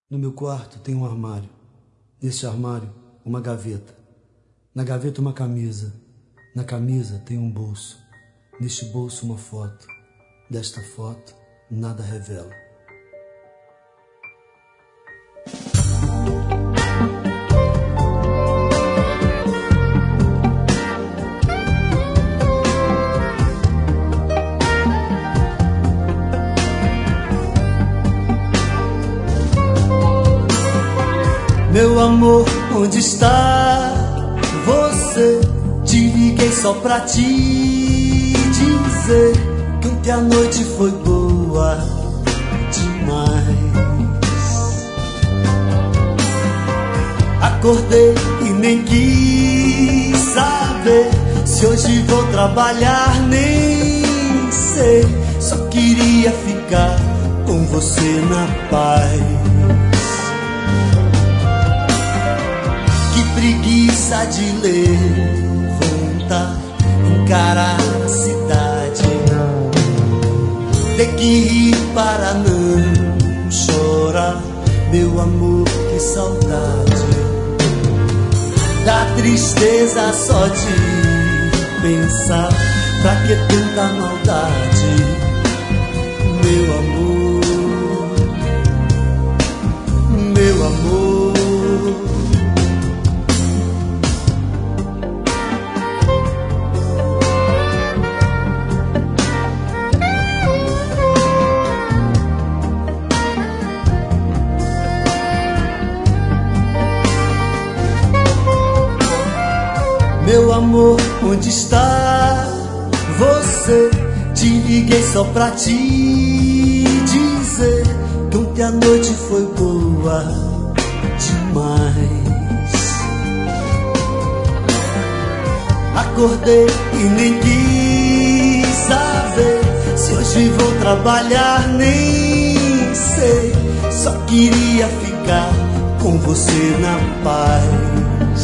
No meu quarto tem um armário. Neste armário, uma gaveta. Na gaveta, uma camisa. Na camisa tem um bolso. Neste bolso, uma foto. Desta foto, nada revela. Meu amor, onde está você? Te liguei só pra te dizer que ontem a noite foi boa demais. Acordei e nem quis saber se hoje vou trabalhar, nem sei. Só queria ficar com você na paz. Preguiça de levantar, encarar a cidade, ter que rir para não chorar. Meu amor, que saudade. Dá tristeza só de pensar. Pra que tanta maldade? Meu amor, meu amor. Meu amor, onde está você? Te liguei só pra te dizer que ontem a noite foi boa demais. Acordei e nem quis saber se hoje vou trabalhar, nem sei. Só queria ficar com você na paz.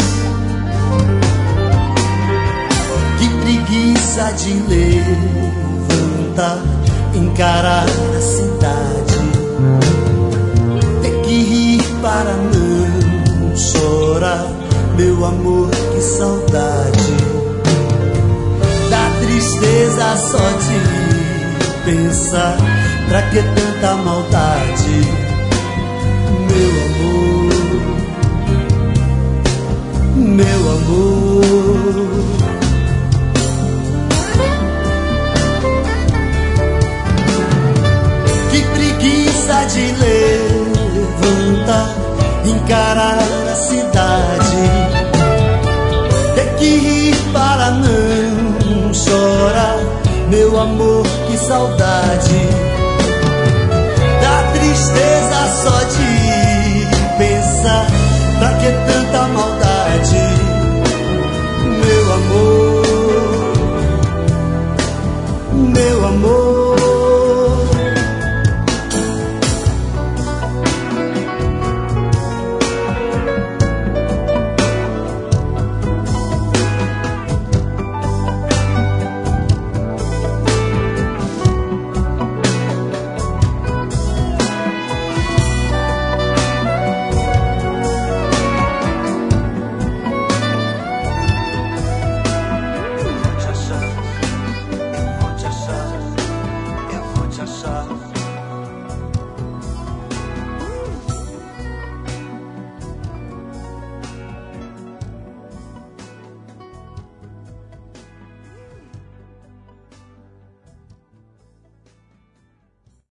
Preguiça de levantar, encarar a cidade, ter que rir para não chorar. Meu amor, que saudade. Dá tristeza só de pensar. Pra que tanta maldade? Meu amor, meu amor. De levantar, encarar a cidade, ter que rir para não chorar. Meu amor, que saudade.